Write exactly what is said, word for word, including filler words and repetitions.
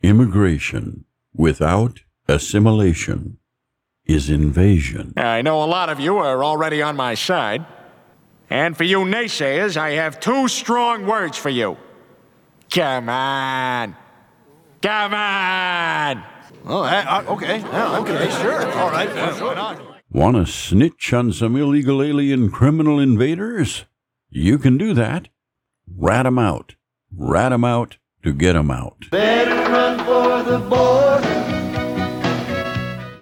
Immigration without assimilation is invasion. I know a lot of you are already on my side. And for you naysayers, I have two strong words for you. Come on. Come on. Oh, uh, okay. Yeah, okay, sure. All right. Yeah, sure. Why not? Want to snitch on some illegal alien criminal invaders? You can do that. Rat 'em out. Rat 'em out to get 'em out. Better run for the border.